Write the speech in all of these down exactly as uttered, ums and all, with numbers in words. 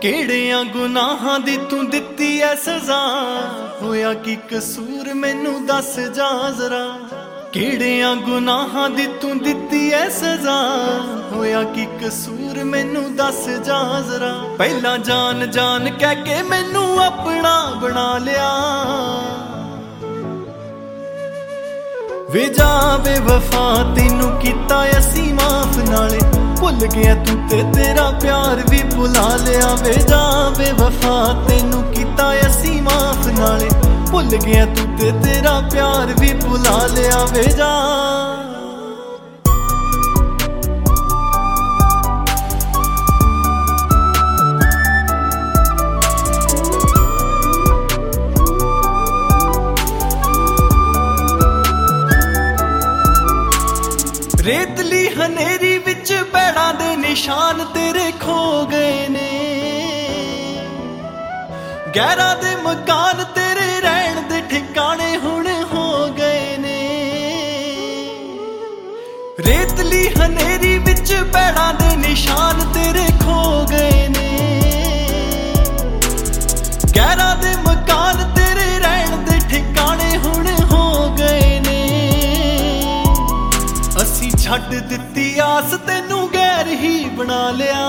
ਕਿਹੜਿਆਂ ਗੁਨਾਹਾਂ ਦੀ ਤੂੰ ਦਿੱਤੀ ਐ ਸਜ਼ਾ, ਹੋਇਆ ਕੀ ਕਸੂਰ ਮੈਨੂੰ ਦੱਸ ਜਾ ਜ਼ਰਾ। ਕਿਹੜਿਆਂ ਗੁਨਾਹਾਂ ਦੀ ਤੂੰ ਦਿੱਤੀ ਐ ਸਜ਼ਾ, ਹੋਇਆ ਕੀ ਕਸੂਰ ਮੈਨੂੰ ਦੱਸ ਜਾ ਜ਼ਰਾ। ਪਹਿਲਾਂ ਜਾਨ ਜਾਨ ਕਹਿ ਕੇ ਮੈਨੂੰ ਆਪਣਾ ਬਣਾ ਲਿਆ, ਵੇ ਜਾ ਬੇਵਫਾ ਤੈਨੂੰ ਕੀਤਾ ਅਸੀਂ ਮਾਫ, ਨਾਲੇ ਭੁੱਲ ਗਿਆ ਤੂੰ ਤੇ ਤੇਰਾ ਪਿਆਰ ਵੀ ਭੁਲਾ ਲਿਆ। ਵੇ ਜਾ ਬੇਵਫਾ ਤੈਨੂੰ ਕੀਤਾ ਅਸੀਂ ਮਾਫ, ਨਾਲੇ ਭੁੱਲ ਗਿਆ ਤੂੰ ਤੇ ਤੇਰਾ ਪਿਆਰ ਵੀ ਭੁਲਾ ਲਿਆ। ਵੇ ਜਾ ਰੇਤਲੀ ਹਨੇਰੀ ਵਿੱਚ ਪੈੜਾਂ ਦੇ ਨਿਸ਼ਾਨ ਤੇਰੇ ਖੋ ਗਏ ਨੇ, ਗਹਿਰਾਂ ਦੇ ਮਕਾਨ ਤੇਰੇ ਰਹਿਣ ਦੇ ਠਿਕਾਣੇ ਹੁਣ ਹੋ ਗਏ ਨੇ। ਰੇਤਲੀ ਹਨੇਰੀ ਵਿੱਚ ਪੈੜਾਂ ਦੇ ਨਿਸ਼ਾਨ ਤੇਰੇ ਖੋ ਗਏ ਨੇ, ਗਹਿਰਾਂ ਦੇ ਮਕਾਨ ਤੇਰੇ ਰਹਿਣ ਦੇ ਠਿਕਾਣੇ ਹੁਣ ਹੋ ਗਏ ਨੇ। ਅਸੀਂ ਛੱਡ ਦਿੱਤੀ ਆਸ ਤੈਨੂੰ ਗੈਰ ਹੀ ਬਣਾ ਲਿਆ,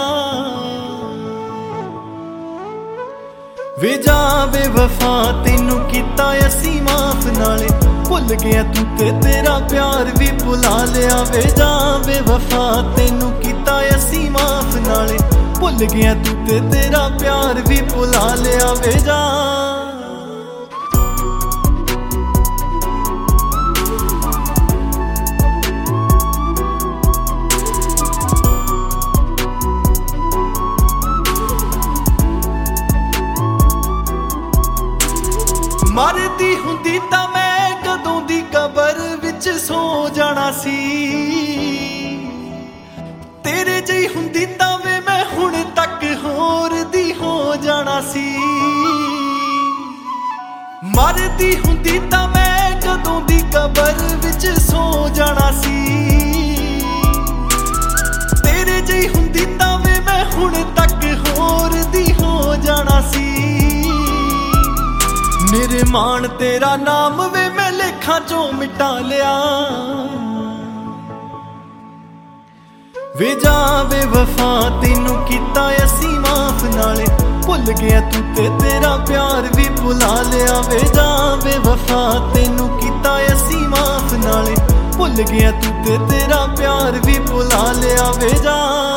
ਵੇ ਜਾ ਬੇਵਫਾ ਤੈਨੂੰ ਕੀਤਾ ਅਸੀਂ ਮਾਫ, ਨਾਲੇ ਭੁੱਲ ਗਿਆ ਤੂੰ ਤੇ ਤੇਰਾ ਪਿਆਰ ਵੀ ਭੁਲਾ ਲਿਆ। ਵੇ ਜਾ ਬੇਵਫਾ ਤੈਨੂੰ ਕੀਤਾ ਅਸੀਂ ਮਾਫ, ਨਾਲੇ ਭੁੱਲ ਗਿਆ ਤੂੰ ਤੇ ਤੇਰਾ ਪਿਆਰ ਵੀ ਭੁਲਾ ਲਿਆ। ਵੇ ਜਾ ਮਰਦੀ ਹੁੰਦੀ ਤਾਂ ਮੈਂ ਕਦੋਂ ਦੀ ਕਬਰ ਵਿੱਚ ਸੋ ਜਾਣਾ ਸੀ, ਤੇਰੇ ਜਿਹੀ ਹੁੰਦੀ ਤਾਂ ਵੇ ਮੈਂ ਹੁਣ ਤੱਕ ਹੋਰ ਦੀ ਹੋ ਜਾਣਾ ਸੀ। ਮਰਦੀ ਹੁੰਦੀ ਤਾਂ ਮੈਂ ਕਦੋਂ ਦੀ ਕਬਰ ਵਿੱਚ ਸੋ ਜਾਣਾ ਸੀ, ਤੇਰੇ ਜਿਹੀ ਹੁੰਦੀ ਤਾਂ ਵੇ ਮੈਂ ਹੁਣ ਤੱਕ ਹੋਰ ਦੀ ਹੋ ਜਾਣਾ ਸੀ। ਮੇਰੇ ਮਾਣ ਤੇਰਾ ਨਾਮ ਵੇ ਮੈਂ ਲੇਖਾਂ ਚੋਂ ਮਿਟਾ ਲਿਆ, ਵੇ ਜਾ ਬੇਵਫਾ ਤੈਨੂੰ ਕੀਤਾ ਅਸੀਂ ਮਾਫ, ਨਾਲੇ ਭੁੱਲ ਗਿਆ ਤੂੰ ਤੇ ਤੇਰਾ ਪਿਆਰ ਵੀ ਭੁਲਾ ਲਿਆ। ਵੇ ਜਾ ਬੇਵਫਾ ਤੈਨੂੰ ਕੀਤਾ ਅਸੀਂ ਮਾਫ, ਨਾਲੇ ਭੁੱਲ ਗਿਆ ਤੂੰ ਤੇ ਤੇਰਾ ਪਿਆਰ ਵੀ ਭੁਲਾ ਲਿਆ। ਵੇ ਜਾ